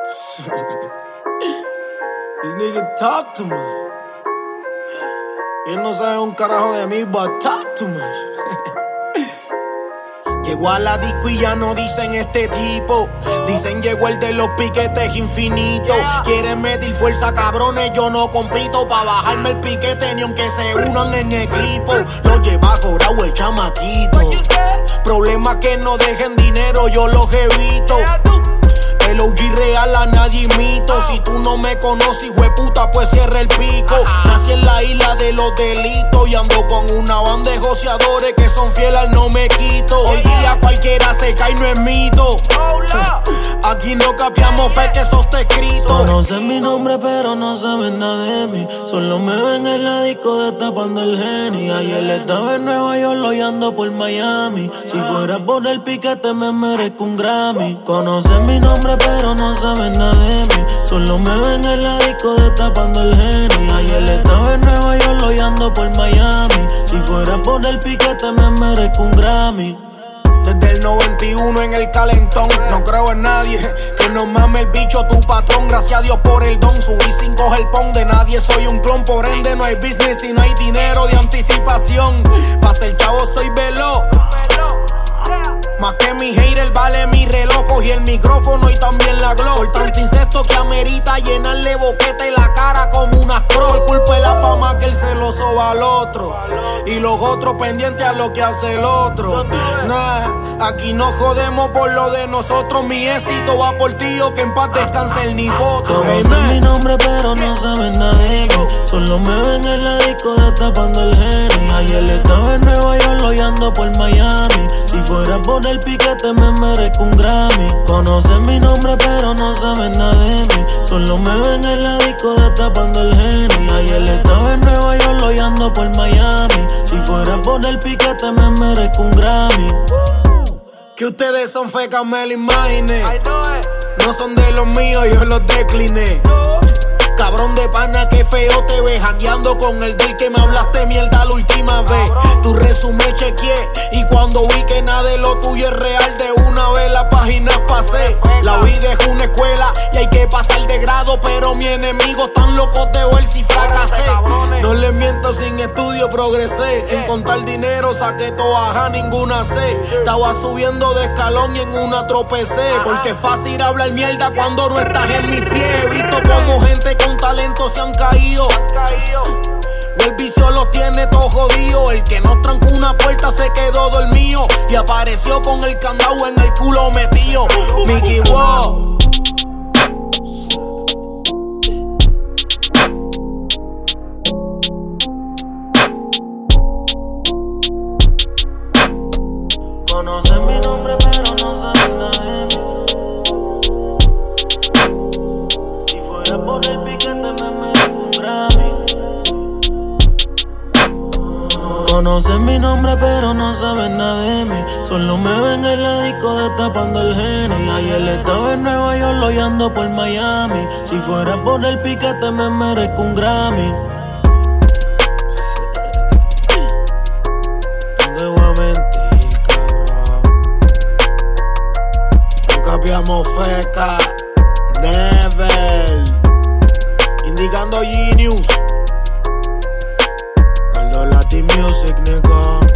These niggas talk too much. Ellos no saben un carajo de mí, but talk too much. Llegó a la disco y ya no dicen este tipo. Dicen llegó el de los piquetes infinitos. Quieren medir fuerza, cabrones, yo no compito. Pa' bajarme el piquete ni aunque se unan en equipo. Lo lleva jorado el chamaquito. Problemas que no dejen dinero, yo los evito. El OG real a nadie imito. Si tú no me conoces, hijo de puta, pues cierra el pico. Nací en la isla de los delitos y ando con una banda de joseadores que son fieles al no me quito. Hoy día cualquiera se cae, no es mito. Aquí no capiamos fe, que eso está escrito. Conocen mi nombre pero no saben nada de mí. Solo me ven en la disco destapando el Henny. Ayer estaba en Nueva York, hoy ando por Miami. Si fuera por el piquete me merezco un Grammy. Conocen mi nombre pero no saben nada de mí. Solo me ven en la disco destapando el Henny. Ayer estaba en Nueva York, hoy ando por Miami. Si fuera por el piquete me merezco un Grammy. Desde el 91 en el calentón, no creo en nadie que no mame el bicho tu patrón. Gracias a Dios por el don, subí sin coger pon de nadie. Soy un clon, por ende no hay business y no hay dinero de anticipación. Pa' ser chavo soy veloz. Más que mi hater vale mi reloj. Cogí el micrófono y también la glow. Por tanto incesto que amerita llenarle boquete la cara como una scroll. Culpa de la fama que el celoso va al otro y los otros pendientes a lo que hace el otro. Nah, aquí no jodemos por lo de nosotros. Mi éxito va por ti o que en paz descanse el nipotro. Conocen mi nombre pero no saben nada de mí. Solo me ven en la disco destapando el Henny. Ayer estaba en Nueva York, hoy ando por Miami. Si fuera por el piquete me merezco un Grammy. Conocen mi nombre pero no saben nada de mí. Solo me ven en la disco destapando el Henny. Ayer estaba en Nueva York, hoy ando por Miami. Si fuera por el piquete me merezco un Grammy. Que ustedes son fecas, me lo imaginé. No son de los míos, yo los decliné. Cabrón de pana, que feo te ves jangueando con el del que me hablaste mierda la última vez. Tu resumen chequeé y cuando vi que nada de lo tuyo es real, de una vez las páginas pasé. La vida es una escuela y hay que pasar de grado, pero mi enemigo están locos de ver si fracasé. No les miento, sin estudio progresé. En contar dinero saqué toaja, ninguna sé. Estaba subiendo de escalón y en una tropecé. Porque es fácil hablar mierda cuando no estás en mis pies. He visto como gente con talento se han caído. El vicio los tiene todo jodido. El que no trancó una puerta se quedó dormido y apareció con el candado en el culo metido. Mickey Wow. Conocen mi nombre pero no saben nada de mí. Si fuera por el piquete me merezco un Grammy. Conocen mi nombre pero no saben nada de mí. Solo me ven en la disco destapando el Henny. Ayer estaba en Nueva York, hoy ando por Miami. Si fuera por el piquete me merezco un Grammy. No te voy a mentir, cabrón. No cambiamos feca, never. Indicando Genius. Latin Music, nigga.